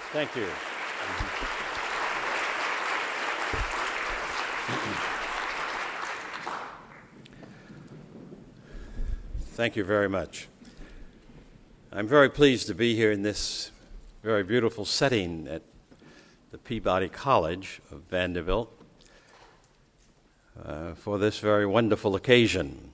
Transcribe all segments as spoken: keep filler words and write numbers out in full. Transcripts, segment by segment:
Thank you. Thank you very much. I'm very pleased to be here in this very beautiful setting at the Peabody College of Vanderbilt uh, for this very wonderful occasion.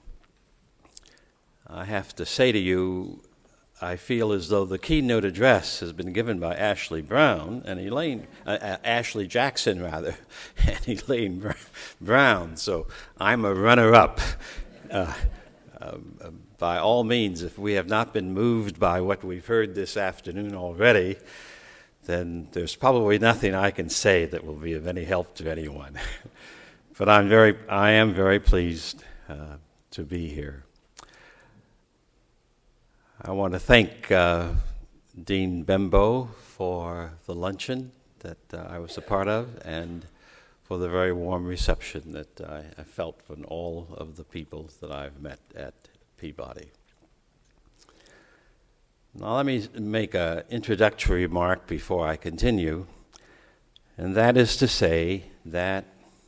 I have to say to you, I feel as though the keynote address has been given by Ashley Brown and Elaine, uh, uh, Ashley Jackson rather, and Elaine Br- Brown. So I'm a runner-up. Uh, uh, by all means, if we have not been moved by what we've heard this afternoon already, then there's probably nothing I can say that will be of any help to anyone. But I'm very, I am very pleased uh, to be here. I want to thank uh, Dean Bembo for the luncheon that uh, I was a part of and for the very warm reception that I, I felt from all of the people that I've met at Peabody. Now let me make an introductory remark before I continue, and that is to say that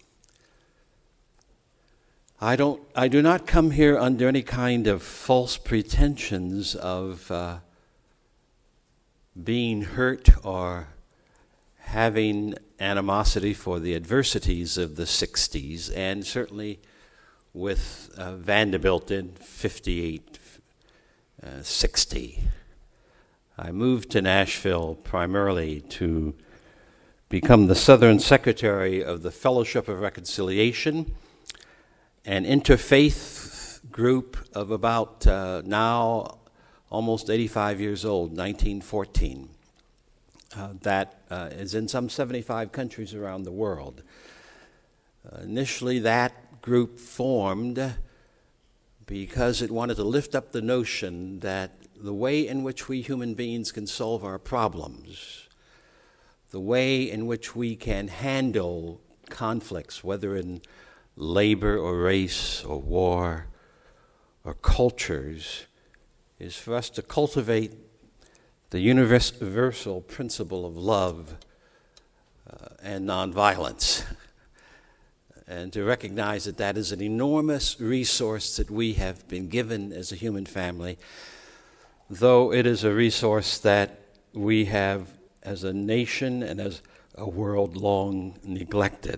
I don't. I do not come here under any kind of false pretensions of uh, being hurt or having animosity for the adversities of the sixties, and certainly with uh, Vanderbilt in fifty-eight, uh, sixty. I moved to Nashville primarily to become the Southern Secretary of the Fellowship of Reconciliation, an interfaith group of about uh, now almost eighty-five years old, nineteen fourteen, uh, that uh, is in some seventy-five countries around the world. Uh, initially, that group formed because it wanted to lift up the notion that the way in which we human beings can solve our problems, the way in which we can handle conflicts, whether in labor or race or war or cultures, is for us to cultivate the universal principle of love uh, and nonviolence, and to recognize that that is an enormous resource that we have been given as a human family, though it is a resource that we have as a nation and as a world long neglected.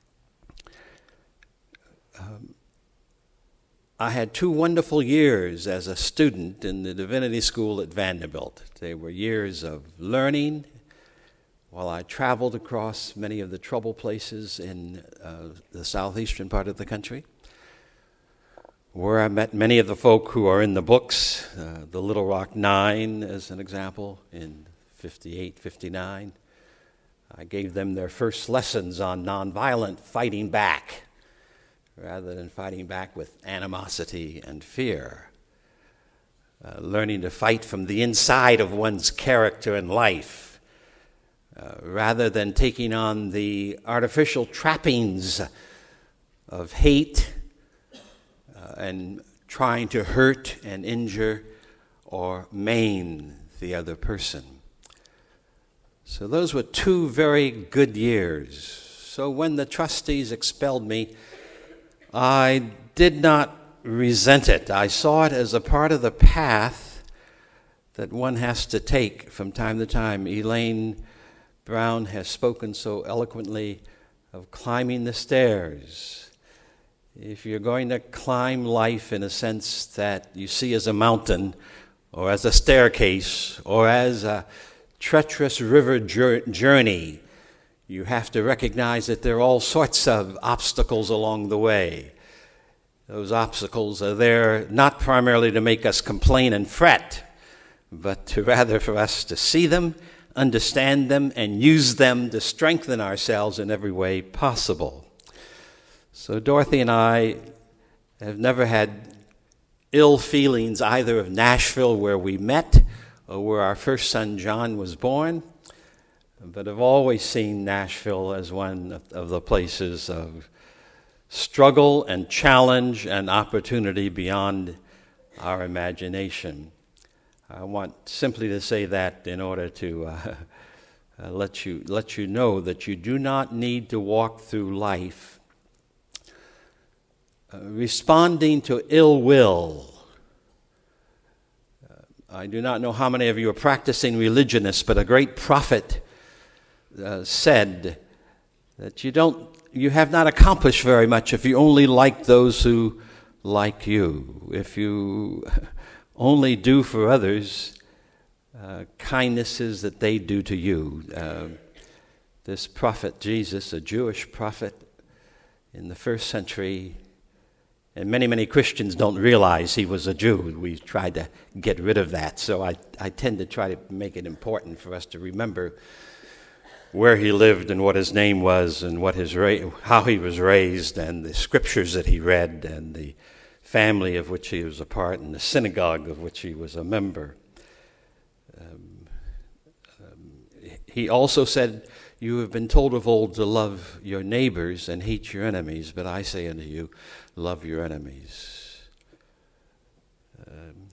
Um, I had two wonderful years as a student in the Divinity School at Vanderbilt. They were years of learning while I traveled across many of the trouble places in uh, the southeastern part of the country, where I met many of the folk who are in the books, uh, the Little Rock Nine as an example, in fifty-eight, fifty-nine. I gave them their first lessons on nonviolent fighting back, rather than fighting back with animosity and fear. Uh, learning to fight from the inside of one's character and life, uh, rather than taking on the artificial trappings of hate uh, and trying to hurt and injure or maim the other person. So those were two very good years. So when the trustees expelled me, I did not resent it. I saw it as a part of the path that one has to take from time to time. Elaine Brown has spoken so eloquently of climbing the stairs. If you're going to climb life in a sense that you see as a mountain or as a staircase or as a treacherous river journey, you have to recognize that there are all sorts of obstacles along the way. Those obstacles are there not primarily to make us complain and fret, but to rather for us to see them, understand them, and use them to strengthen ourselves in every way possible. So Dorothy and I have never had ill feelings either of Nashville, where we met, or where our first son John was born, but I've always seen Nashville as one of the places of struggle and challenge and opportunity beyond our imagination. I want simply to say that in order to uh, uh, let you let you know that you do not need to walk through life uh, responding to ill will. Uh, I do not know how many of you are practicing religionists, but a great prophet uh, said that you don't, you have not accomplished very much if you only like those who like you. If you only do for others uh, kindnesses that they do to you. Uh, this prophet Jesus, a Jewish prophet in the first century, and many, many Christians don't realize he was a Jew. We tried to get rid of that, so I, I tend to try to make it important for us to remember where he lived and what his name was and what his ra- how he was raised and the scriptures that he read and the family of which he was a part and the synagogue of which he was a member. Um, um, he also said, "You have been told of old to love your neighbors and hate your enemies, but I say unto you, love your enemies." Um,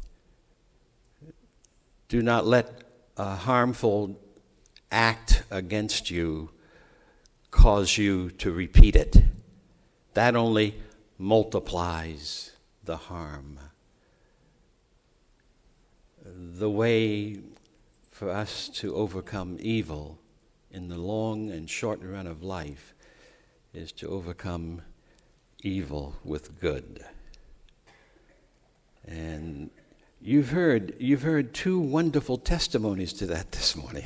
do not let a harmful act against you cause you to repeat it. That only multiplies the harm. The way for us to overcome evil in the long and short run of life is to overcome evil with good. And you've heard you've heard two wonderful testimonies to that this morning.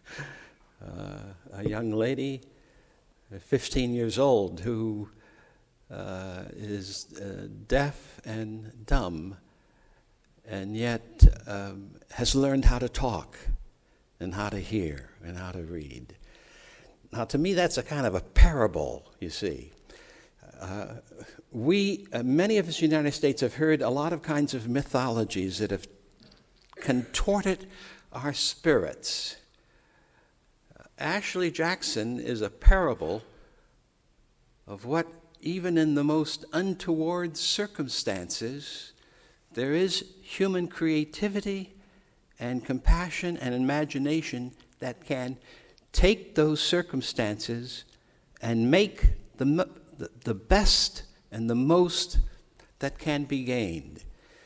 Uh, a young lady, fifteen years old, who uh, is uh, deaf and dumb, and yet um, has learned how to talk and how to hear and how to read. Now, to me, that's a kind of a parable, you see. Uh, we, uh, many of us in the United States have heard a lot of kinds of mythologies that have contorted our spirits. Ashley Jackson is a parable of what, even in the most untoward circumstances, there is human creativity and compassion and imagination that can take those circumstances and make the, the, the best and the most that can be gained.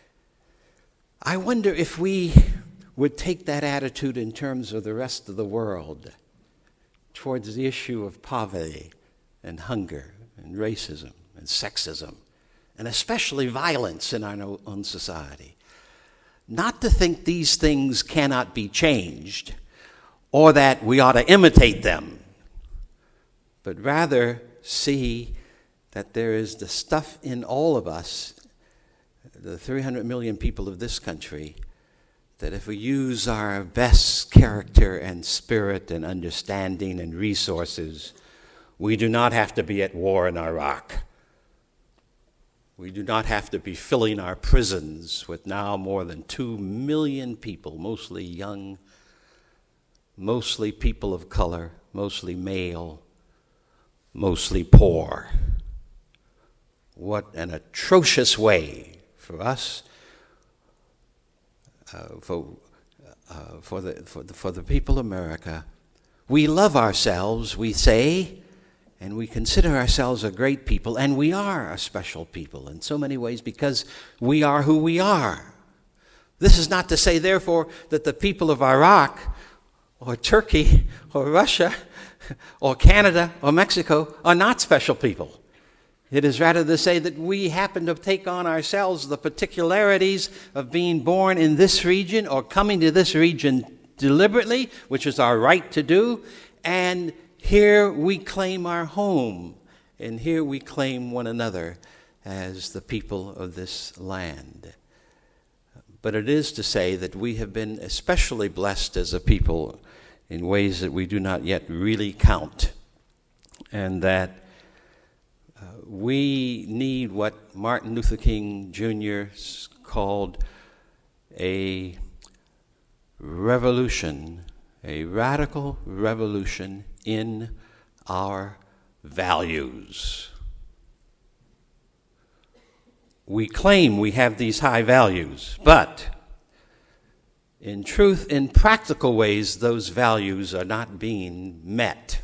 I wonder if we would take that attitude in terms of the rest of the world towards the issue of poverty and hunger and racism and sexism, and especially violence in our own society. Not to think these things cannot be changed or that we ought to imitate them, but rather see that there is the stuff in all of us, the three hundred million people of this country, that if we use our best character and spirit and understanding and resources, we do not have to be at war in Iraq. We do not have to be filling our prisons with now more than two million people, mostly young, mostly people of color, mostly male, mostly poor. What an atrocious way for us Uh, for uh, for the for the for the people of America. We love ourselves, we say, and we consider ourselves a great people, and we are a special people in so many ways because we are who we are. This is not to say, therefore, that the people of Iraq or Turkey or Russia or Canada or Mexico are not special people. It is rather to say that we happen to take on ourselves the particularities of being born in this region or coming to this region deliberately, which is our right to do, and here we claim our home, and here we claim one another as the people of this land. But it is to say that we have been especially blessed as a people in ways that we do not yet really count, and that Uh, we need what Martin Luther King Junior called a revolution, a radical revolution in our values. We claim we have these high values, but in truth, in practical ways, those values are not being met.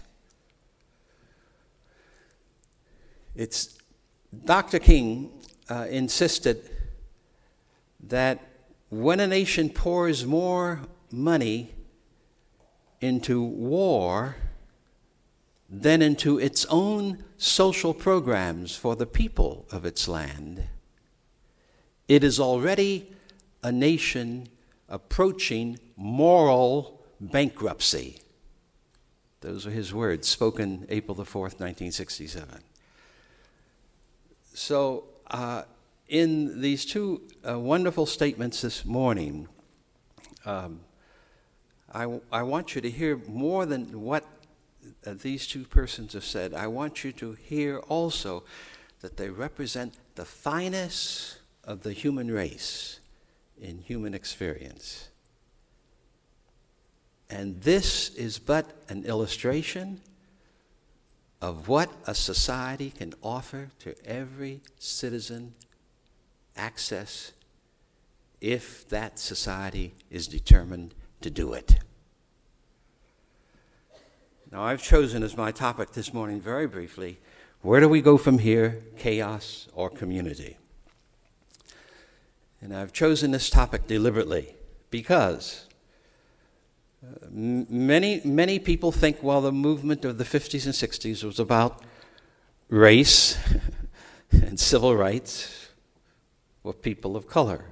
It's Doctor King uh, insisted that when a nation pours more money into war than into its own social programs for the people of its land, it is already a nation approaching moral bankruptcy. Those are his words, spoken April the fourth, nineteen sixty-seven. So, uh, in these two uh, wonderful statements this morning, um, I, I want you to hear more than what uh, these two persons have said. I want you to hear also that they represent the finest of the human race in human experience. And this is but an illustration of what a society can offer to every citizen access if that society is determined to do it. Now, I've chosen as my topic this morning, very briefly, where do we go from here, chaos or community? And I've chosen this topic deliberately because uh, m- many, many people think, well, the movement of the fifties and sixties was about race and civil rights for people of color.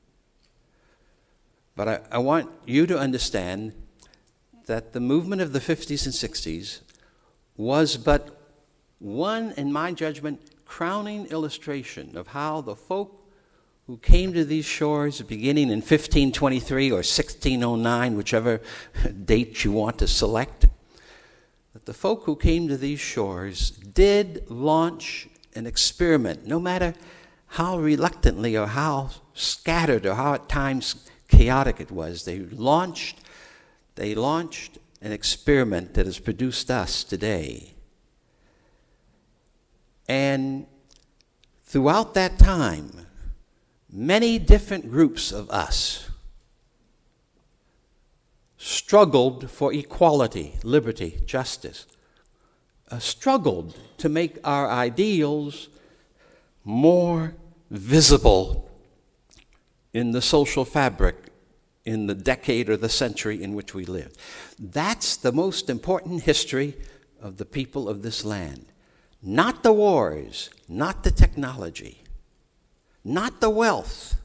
But I, I want you to understand that the movement of the fifties and sixties was but one, in my judgment, crowning illustration of how the folk who came to these shores beginning in fifteen twenty-three or sixteen oh nine, whichever date you want to select, that the folk who came to these shores did launch an experiment, no matter how reluctantly or how scattered or how at times chaotic it was. They launched, they launched an experiment that has produced us today. And throughout that time, many different groups of us struggled for equality, liberty, justice, uh, struggled to make our ideals more visible in the social fabric in the decade or the century in which we live. That's the most important history of the people of this land. Not the wars, not the technology, not the wealth,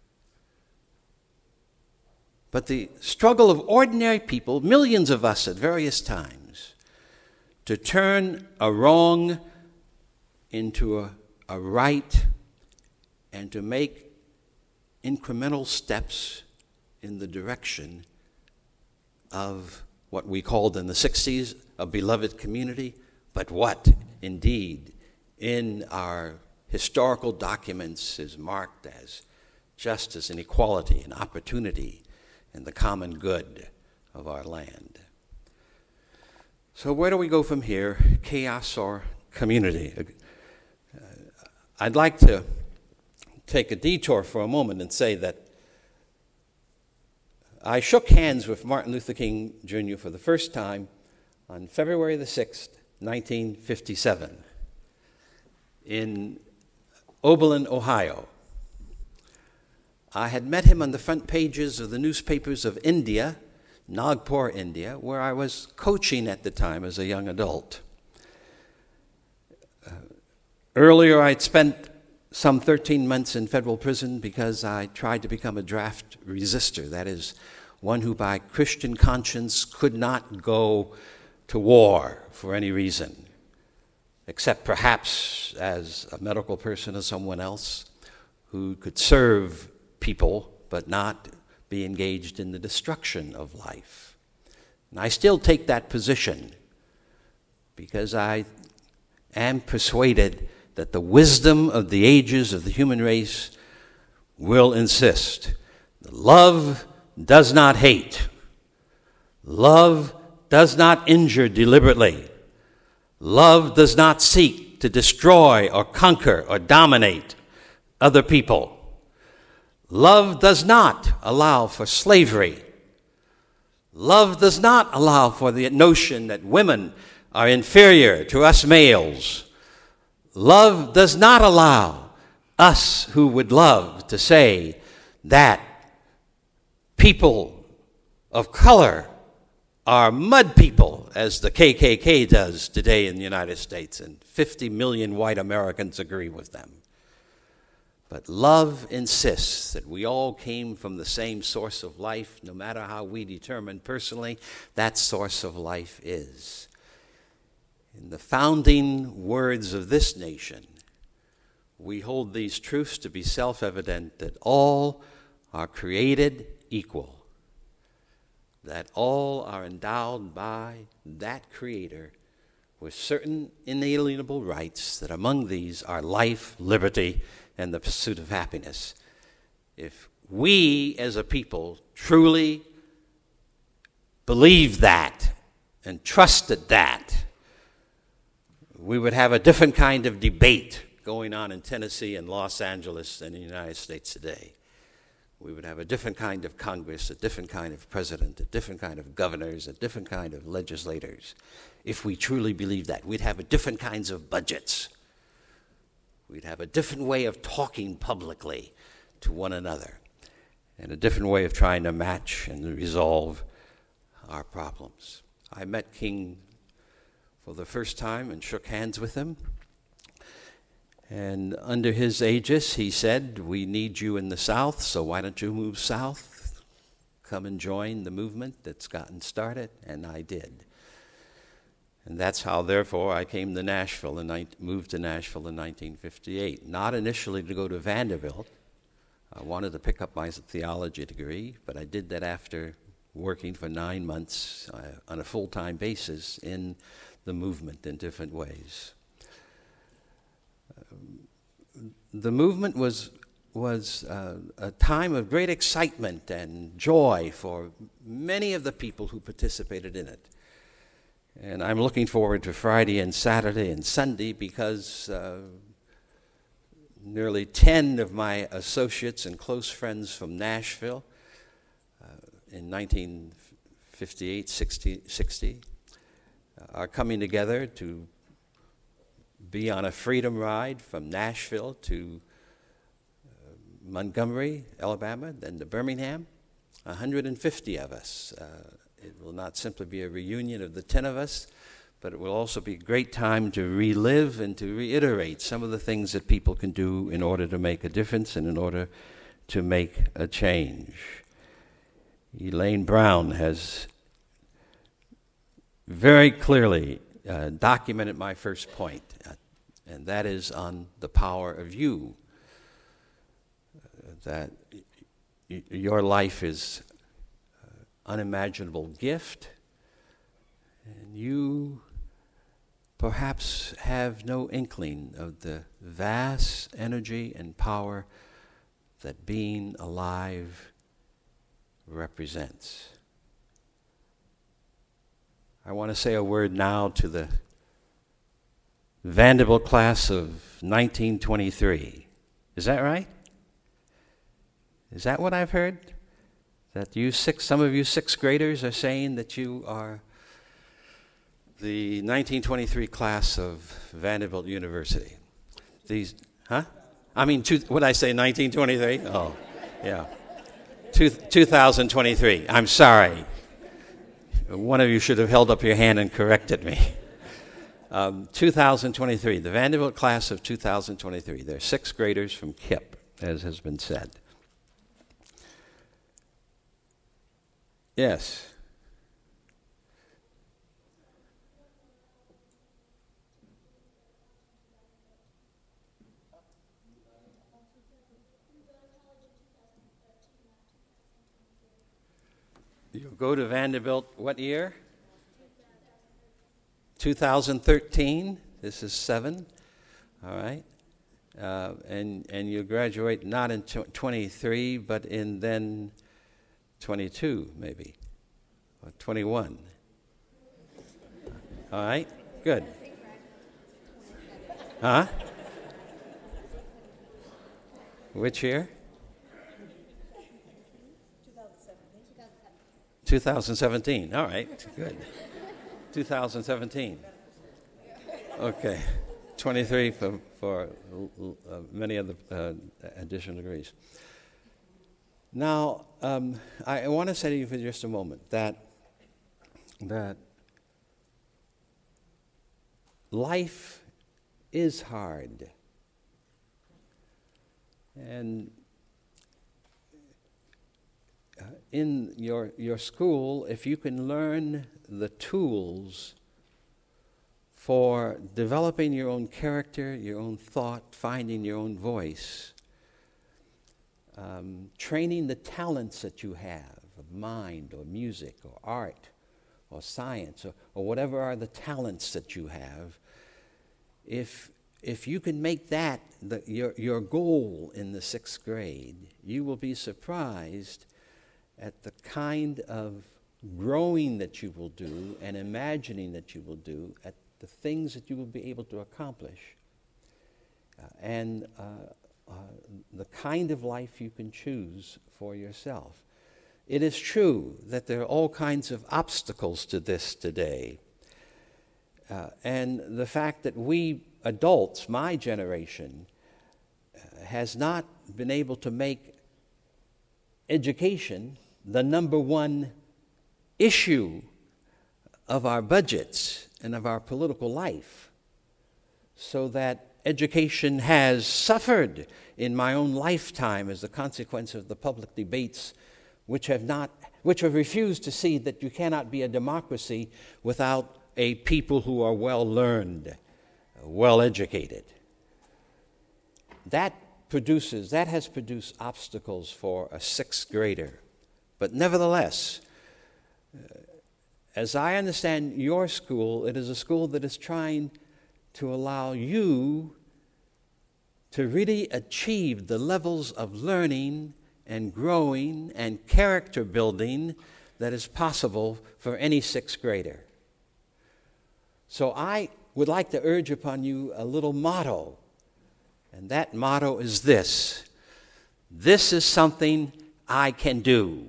but the struggle of ordinary people, millions of us at various times, to turn a wrong into a, a right and to make incremental steps in the direction of what we called in the sixties a beloved community, but what indeed in our historical documents is marked as justice and equality and opportunity and the common good of our land. So where do we go from here, chaos or community? Uh, I'd like to take a detour for a moment and say that I shook hands with Martin Luther King Junior for the first time on February the sixth, nineteen fifty-seven, in Oberlin, Ohio. I had met him on the front pages of the newspapers of India, Nagpur, India, where I was coaching at the time as a young adult. Uh, earlier, I'd spent some thirteen months in federal prison because I tried to become a draft resister, that is, one who by Christian conscience could not go to war for any reason, except perhaps as a medical person or someone else who could serve people but not be engaged in the destruction of life. And I still take that position because I am persuaded that the wisdom of the ages of the human race will insist that love does not hate. Love does not injure deliberately. Love does not seek to destroy or conquer or dominate other people. Love does not allow for slavery. Love does not allow for the notion that women are inferior to us males. Love does not allow us who would love to say that people of color are mud people, as the K K K does today in the United States, and fifty million white Americans agree with them. But love insists that we all came from the same source of life, no matter how we determine personally that source of life is. In the founding words of this nation, we hold these truths to be self-evident, that all are created equal, that all are endowed by that Creator with certain inalienable rights, that among these are life, liberty, and the pursuit of happiness. If we as a people truly believed that and trusted that, we would have a different kind of debate going on in Tennessee and Los Angeles and in the United States today. We would have a different kind of Congress, a different kind of president, a different kind of governors, a different kind of legislators. If we truly believed that, we'd have a different kinds of budgets. We'd have a different way of talking publicly to one another, and a different way of trying to match and resolve our problems. I met King for the first time and shook hands with him. And under his aegis, he said, "We need you in the South, so why don't you move south? Come and join the movement that's gotten started." And I did. And that's how, therefore, I came to Nashville and moved to Nashville in nineteen fifty-eight. Not initially to go to Vanderbilt. I wanted to pick up my theology degree, but I did that after working for nine months uh, on a full-time basis in the movement in different ways. Um, the movement was, was uh, a time of great excitement and joy for many of the people who participated in it. And I'm looking forward to Friday and Saturday and Sunday because uh, nearly ten of my associates and close friends from Nashville uh, in nineteen fifty-eight, sixty, sixty uh, are coming together to be on a freedom ride from Nashville to uh, Montgomery, Alabama, then to Birmingham. one hundred fifty of us. Uh, It will not simply be a reunion of the ten of us, but it will also be a great time to relive and to reiterate some of the things that people can do in order to make a difference and in order to make a change. Elaine Brown has very clearly uh, documented my first point, uh, and that is on the power of you, uh, that y- your life is unimaginable gift, and you perhaps have no inkling of the vast energy and power that being alive represents. I want to say a word now to the Vanderbilt class of nineteen twenty-three. Is that right? Is that what I've heard? That you six, some of you sixth graders are saying that you are the nineteen twenty-three class of Vanderbilt University. These, huh? I mean, two, what did I say, nineteen twenty-three? Oh, yeah. Two, two thousand twenty-three. I'm sorry. One of you should have held up your hand and corrected me. Um, two thousand twenty-three, the Vanderbilt class of two thousand twenty-three. They're sixth graders from K I P, as has been said. Yes. You'll go to Vanderbilt what year? two thousand thirteen. This is seven. All right. Uh, and and you graduate not in twenty-three, but in then twenty-two, maybe, or twenty-one. All right, good. Huh? Which year? two thousand seventeen. All right, good. two thousand seventeen. Okay. twenty-three for, for uh, many of the uh, additional degrees. Now, um, I, I want to say to you for just a moment that, that life is hard. And uh, in your, your school, if you can learn the tools for developing your own character, your own thought, finding your own voice, um, training the talents that you have of mind or music or art or science or, or whatever are the talents that you have, if, if you can make that the, your, your goal in the sixth grade, you will be surprised at the kind of growing that you will do and imagining that you will do at the things that you will be able to accomplish, uh, and uh, uh, the kind of life you can choose for yourself. It is true that there are all kinds of obstacles to this today. Uh, and the fact that we adults, my generation, uh, has not been able to make education the number one issue of our budgets and of our political life, so that education has suffered in my own lifetime as a consequence of the public debates which have not, which have refused to see that you cannot be a democracy without a people who are well learned, well educated. That produces, that has produced obstacles for a sixth grader. But nevertheless, uh, as I understand your school, it is a school that is trying to allow you to really achieve the levels of learning and growing and character building that is possible for any sixth grader. So I would like to urge upon you a little motto, and that motto is this: this is something I can do.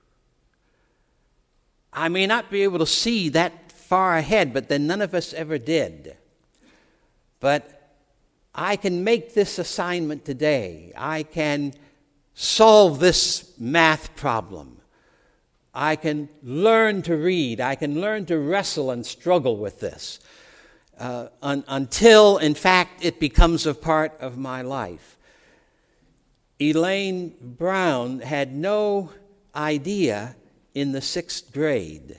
I may not be able to see that far ahead, but then none of us ever did. But I can make this assignment today. I can solve this math problem. I can learn to read. I can learn to wrestle and struggle with this uh, un- until, in fact, it becomes a part of my life. Elaine Brown had no idea in the sixth grade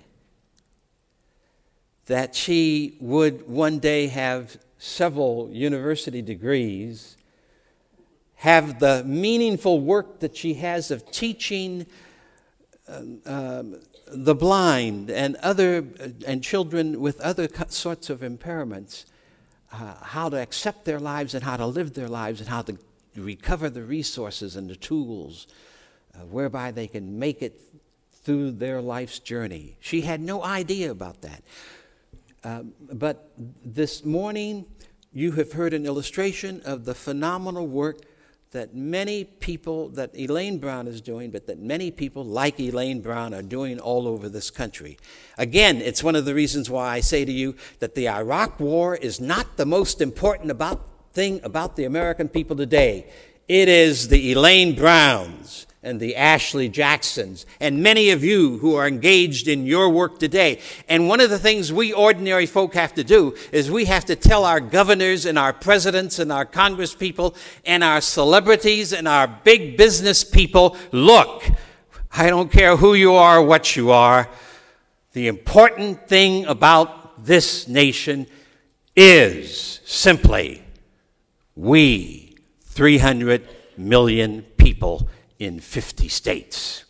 that she would one day have several university degrees, have the meaningful work that she has of teaching um, um, the blind and other uh, and children with other sorts of impairments, uh, how to accept their lives and how to live their lives and how to recover the resources and the tools uh, whereby they can make it through their life's journey. She had no idea about that. Uh, but this morning, you have heard an illustration of the phenomenal work that many people, that Elaine Brown is doing, but that many people like Elaine Brown are doing all over this country. Again, it's one of the reasons why I say to you that the Iraq War is not the most important about thing about the American people today. It is the Elaine Browns and the Ashley Jacksons, and many of you who are engaged in your work today. And one of the things we ordinary folk have to do is we have to tell our governors and our presidents and our congresspeople and our celebrities and our big business people, look, I don't care who you are or what you are, the important thing about this nation is simply we, three hundred million people in fifty states.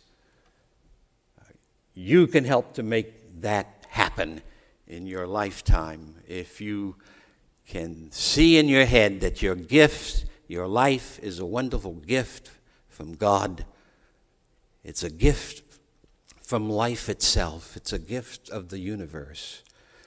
You can help to make that happen in your lifetime if you can see in your head that your gift, your life is a wonderful gift from God. It's a gift from life itself. It's a gift of the universe.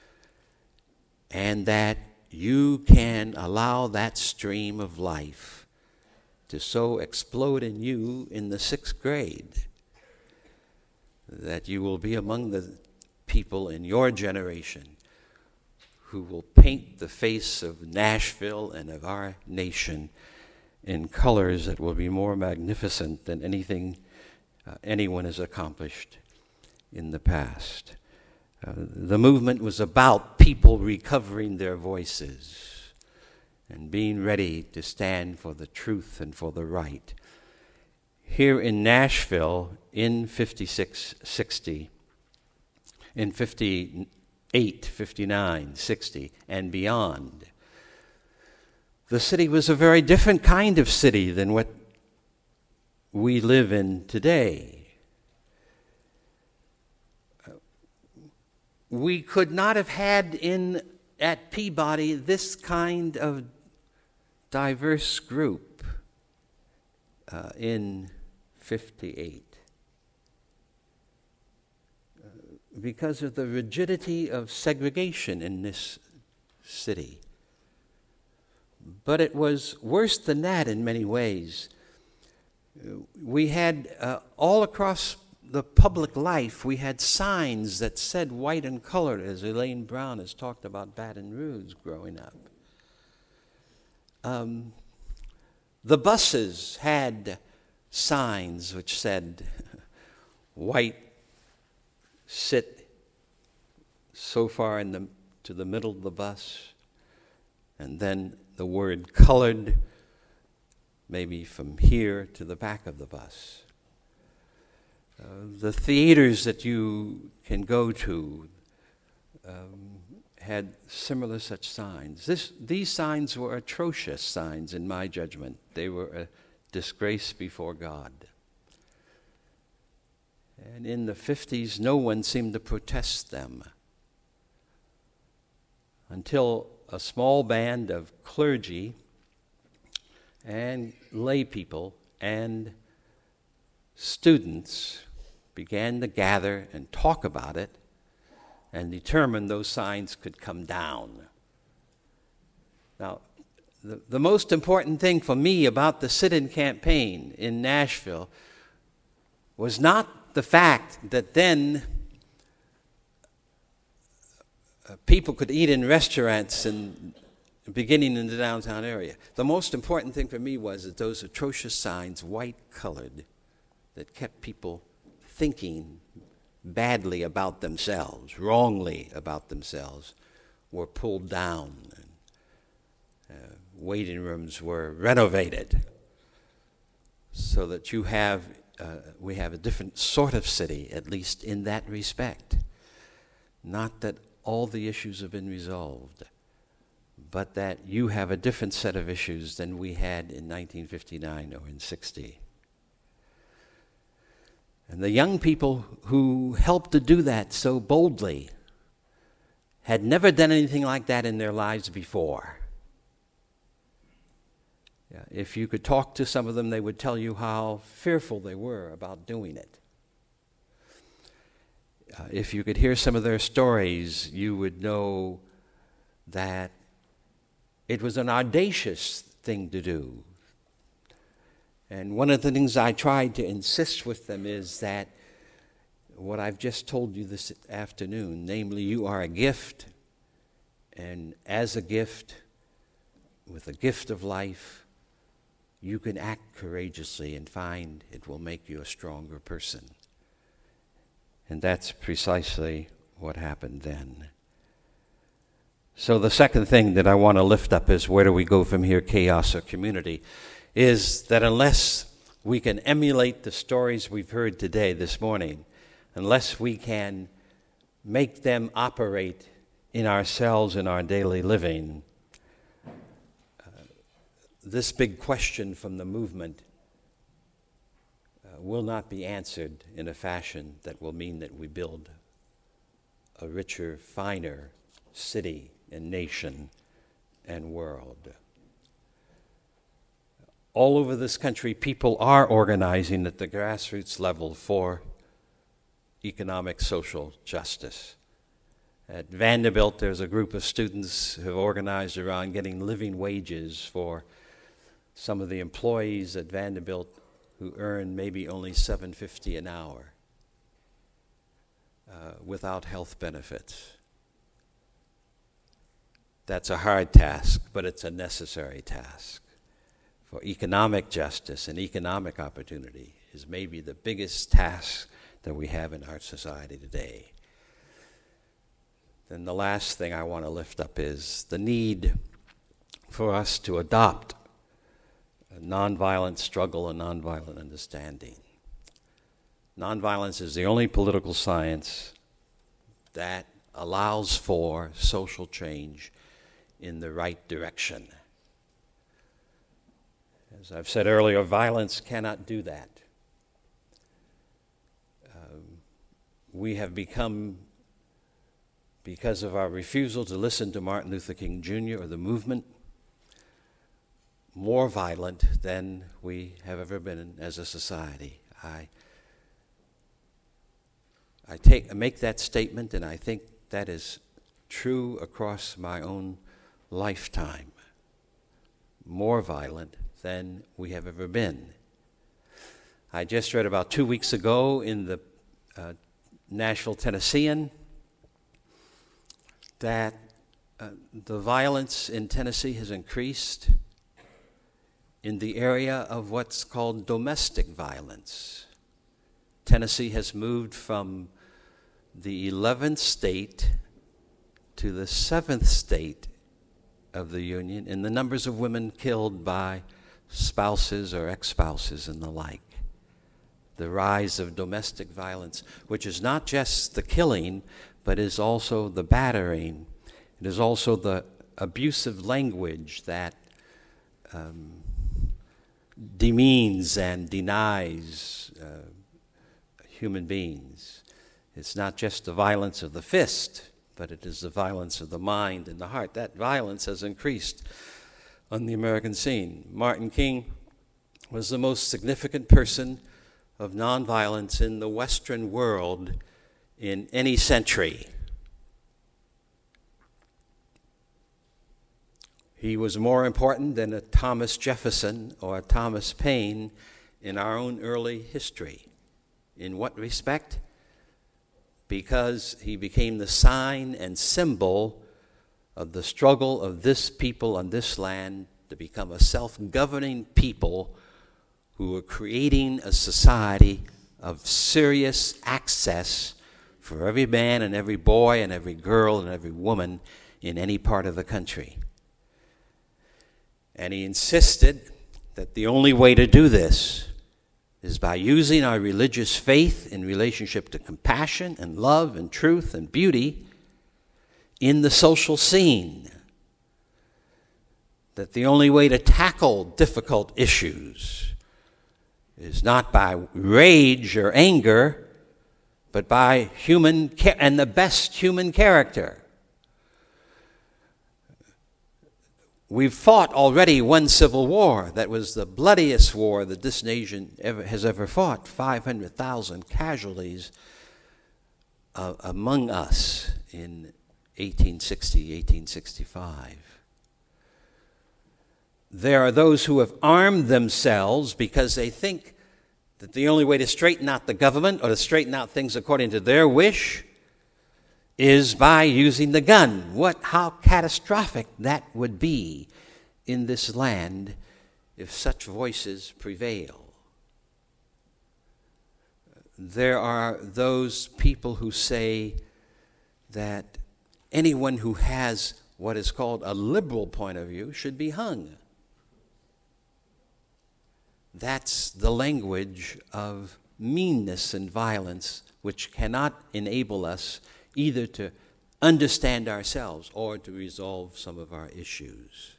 And that you can allow that stream of life to so explode in you in the sixth grade that you will be among the people in your generation who will paint the face of Nashville and of our nation in colors that will be more magnificent than anything uh, anyone has accomplished in the past. Uh, the movement was about people recovering their voices and being ready to stand for the truth and for the right. Here in Nashville, in fifty-six sixty, in fifty-eight, fifty-nine, sixty, and beyond, the city was a very different kind of city than what we live in today. We could not have had in at Peabody this kind of diverse group uh, in fifty-eight uh, because of the rigidity of segregation in this city. But it was worse than that in many ways. We had uh, all across the public life, we had signs that said white and colored, as Elaine Brown has talked about Baton Rouge growing up. Um, the buses had signs which said, white, sit so far in the, to the middle of the bus, and then the word colored, maybe from here to the back of the bus. Uh, the theaters that you can go to um, had similar such signs. This, these signs were atrocious signs in my judgment. They were a disgrace before God. And in the fifties, no one seemed to protest them until a small band of clergy and lay people and students began to gather and talk about it and determine those signs could come down. Now, the, the most important thing for me about the sit-in campaign in Nashville was not the fact that then uh, people could eat in restaurants in, beginning in the downtown area. The most important thing for me was that those atrocious signs, white-colored, that kept people thinking badly about themselves, wrongly about themselves, were pulled down. And, uh, waiting rooms were renovated so that you have, uh, we have a different sort of city, at least in that respect. Not that all the issues have been resolved, but that you have a different set of issues than we had in nineteen fifty-nine or in sixty. And the young people who helped to do that so boldly had never done anything like that in their lives before. Yeah, if you could talk to some of them, they would tell you how fearful they were about doing it. Uh, if you could hear some of their stories, you would know that it was an audacious thing to do. And one of the things I tried to insist with them is that what I've just told you this afternoon, namely, you are a gift, and as a gift, with a gift of life, you can act courageously and find it will make you a stronger person. And that's precisely what happened then. So the second thing that I want to lift up is, where do we go from here, chaos or community? Is that unless we can emulate the stories we've heard today, this morning, unless we can make them operate in ourselves in our daily living, uh, this big question from the movement uh, will not be answered in a fashion that will mean that we build a richer, finer city and nation and world. All over this country, people are organizing at the grassroots level for economic, social justice. At Vanderbilt, there's a group of students who have organized around getting living wages for some of the employees at Vanderbilt who earn maybe only seven dollars and fifty cents an hour. uh, without health benefits. That's a hard task, but it's a necessary task. For economic justice and economic opportunity is maybe the biggest task that we have in our society today. Then the last thing I want to lift up is the need for us to adopt a nonviolent struggle and nonviolent understanding. Nonviolence is the only political science that allows for social change in the right direction. As I've said earlier, violence cannot do that. Um, we have become, because of our refusal to listen to Martin Luther King Junior or the movement, more violent than we have ever been as a society. I, I take, I make that statement, and I think that is true across my own lifetime. More violent than we have ever been. I just read about two weeks ago in the uh, Nashville Tennessean that uh, the violence in Tennessee has increased in the area of what's called domestic violence. Tennessee has moved from the eleventh state to the seventh state of the Union in the numbers of women killed by spouses or ex-spouses and the like. The rise of domestic violence, which is not just the killing, but is also the battering. It is also the abusive language that um, demeans and denies uh, human beings. It's not just the violence of the fist, but it is the violence of the mind and the heart. That violence has increased on the American scene. Martin King was the most significant person of nonviolence in the Western world in any century. He was more important than a Thomas Jefferson or a Thomas Paine in our own early history. In what respect? Because he became the sign and symbol of the struggle of this people on this land to become a self-governing people who were creating a society of serious access for every man and every boy and every girl and every woman in any part of the country. And he insisted that the only way to do this is by using our religious faith in relationship to compassion and love and truth and beauty in the social scene. That the only way to tackle difficult issues is not by rage or anger, but by human ca- and the best human character. We've fought already one civil war that was the bloodiest war that this nation ever, has ever fought. five hundred thousand casualties uh, among us in eighteen sixty, eighteen sixty-five. There are those who have armed themselves because they think that the only way to straighten out the government or to straighten out things according to their wish is by using the gun. What, how catastrophic that would be in this land if such voices prevail. There are those people who say that anyone who has what is called a liberal point of view should be hung. That's the language of meanness and violence, which cannot enable us either to understand ourselves or to resolve some of our issues.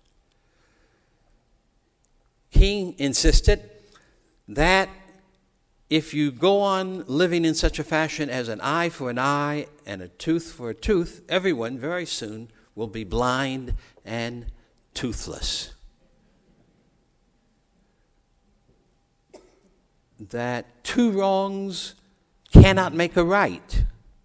King insisted that if you go on living in such a fashion as an eye for an eye and a tooth for a tooth, everyone very soon will be blind and toothless. That two wrongs cannot make a right.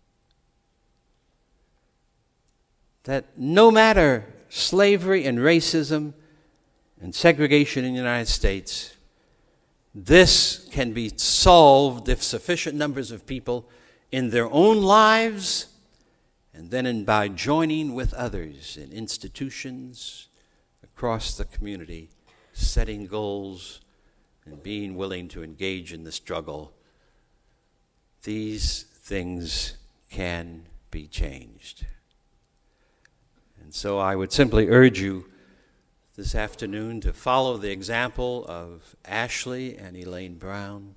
That no matter slavery and racism and segregation in the United States, this can be solved if sufficient numbers of people in their own lives, and then in by joining with others in institutions across the community, setting goals and being willing to engage in the struggle, these things can be changed. And so I would simply urge you this afternoon to follow the example of Ashley and Elaine Brown,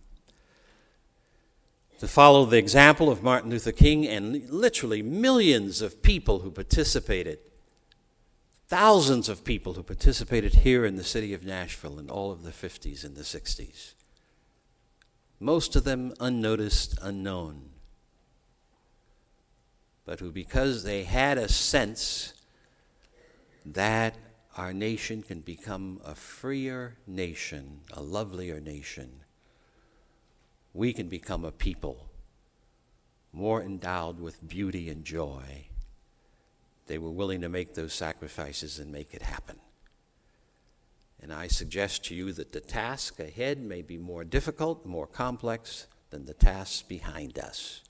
to follow the example of Martin Luther King and literally millions of people who participated, thousands of people who participated here in the city of Nashville in all of the fifties and the sixties. Most of them unnoticed, unknown, but who, because they had a sense that our nation can become a freer nation, a lovelier nation, we can become a people more endowed with beauty and joy. They were willing to make those sacrifices and make it happen. And I suggest to you that the task ahead may be more difficult, more complex than the tasks behind us.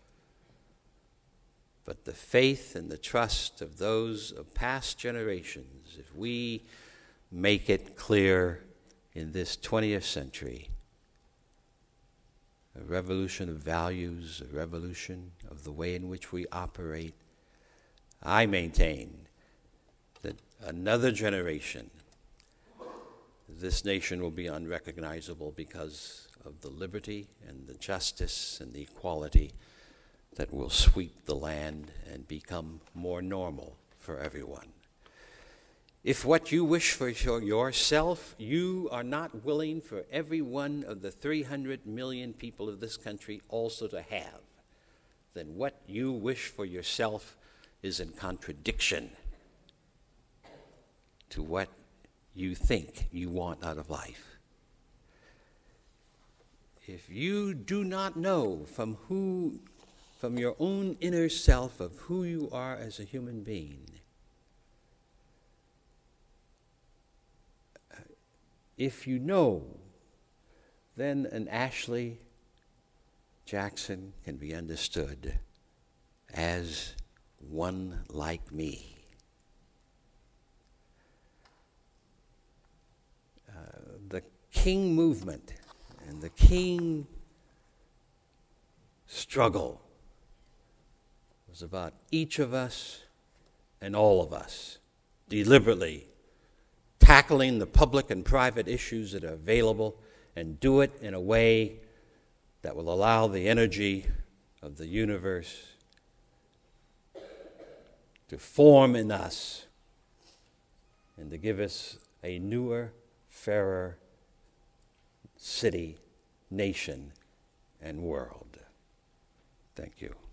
But the faith and the trust of those of past generations, if we make it clear in this twentieth century, a revolution of values, a revolution of the way in which we operate, I maintain that another generation, this nation will be unrecognizable because of the liberty and the justice and the equality that will sweep the land and become more normal for everyone. If what you wish for yourself, you are not willing for every one of the three hundred million people of this country also to have, then what you wish for yourself is in contradiction to what you think you want out of life. If you do not know from who, from your own inner self of who you are as a human being, if you know, then an Ashley Jackson can be understood as one like me. Uh, the King movement and the King struggle was about each of us and all of us deliberately tackling the public and private issues that are available, and do it in a way that will allow the energy of the universe to form in us and to give us a newer, fairer city, nation, and world. Thank you.